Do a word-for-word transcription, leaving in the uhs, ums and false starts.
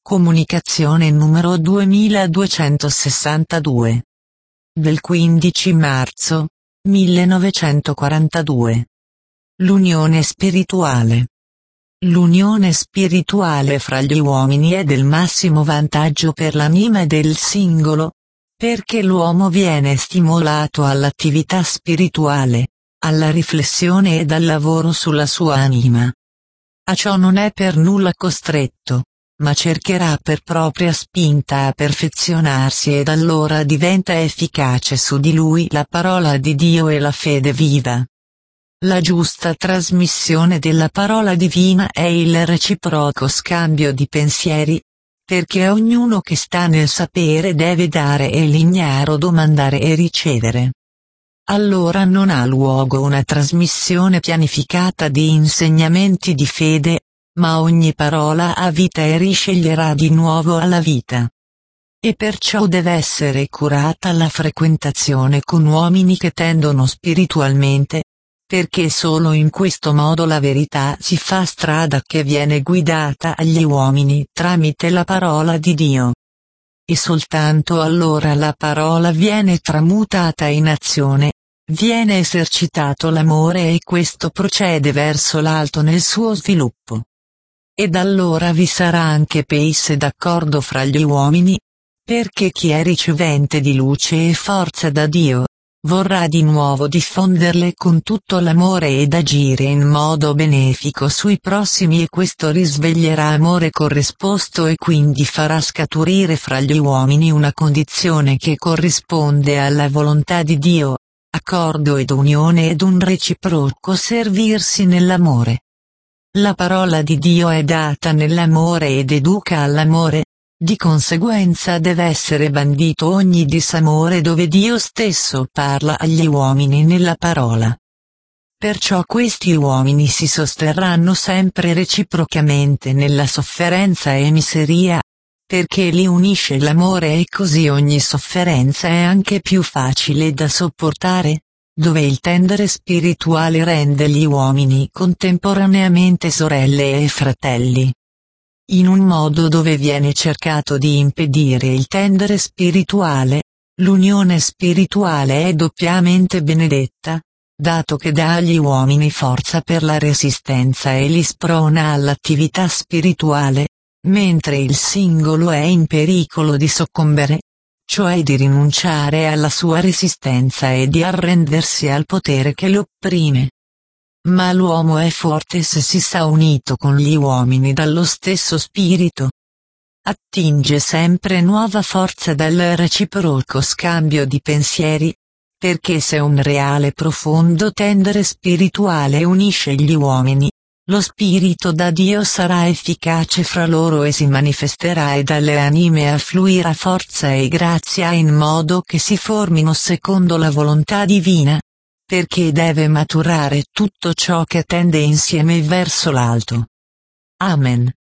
Comunicazione numero duemiladuecentosessantadue. Del quindici marzo millenovecentoquarantadue. L'unione spirituale. L'unione spirituale fra gli uomini è del massimo vantaggio per l'anima del singolo, perché l'uomo viene stimolato all'attività spirituale, alla riflessione ed al lavoro sulla sua anima. A ciò non è per nulla costretto, ma cercherà per propria spinta a perfezionarsi ed allora diventa efficace su di lui la parola di Dio e la fede viva. La giusta trasmissione della parola divina è il reciproco scambio di pensieri, perché ognuno che sta nel sapere deve dare e l'ignaro domandare e ricevere. Allora non ha luogo una trasmissione pianificata di insegnamenti di fede, ma ogni parola ha vita e risceglierà di nuovo alla vita. E perciò deve essere curata la frequentazione con uomini che tendono spiritualmente, perché solo in questo modo la verità si fa strada che viene guidata agli uomini tramite la parola di Dio. E soltanto allora la parola viene tramutata in azione, viene esercitato l'amore e questo procede verso l'alto nel suo sviluppo. Ed allora vi sarà anche pace d'accordo fra gli uomini, perché chi è ricevente di luce e forza da Dio, vorrà di nuovo diffonderle con tutto l'amore ed agire in modo benefico sui prossimi e questo risveglierà amore corrisposto e quindi farà scaturire fra gli uomini una condizione che corrisponde alla volontà di Dio, accordo ed unione ed un reciproco servirsi nell'amore. La parola di Dio è data nell'amore ed educa all'amore, di conseguenza deve essere bandito ogni disamore dove Dio stesso parla agli uomini nella parola. Perciò questi uomini si sosterranno sempre reciprocamente nella sofferenza e miseria, perché li unisce l'amore e così ogni sofferenza è anche più facile da sopportare, dove il tendere spirituale rende gli uomini contemporaneamente sorelle e fratelli. In un modo dove viene cercato di impedire il tendere spirituale, l'unione spirituale è doppiamente benedetta, dato che dà agli uomini forza per la resistenza e li sprona all'attività spirituale, mentre il singolo è in pericolo di soccombere, cioè di rinunciare alla sua resistenza e di arrendersi al potere che lo opprime. Ma l'uomo è forte se si sa unito con gli uomini dallo stesso spirito. Attinge sempre nuova forza dal reciproco scambio di pensieri, perché se un reale profondo tendere spirituale unisce gli uomini, lo spirito da Dio sarà efficace fra loro e si manifesterà e dalle anime affluirà forza e grazia in modo che si formino secondo la volontà divina, perché deve maturare tutto ciò che tende insieme verso l'alto. Amen.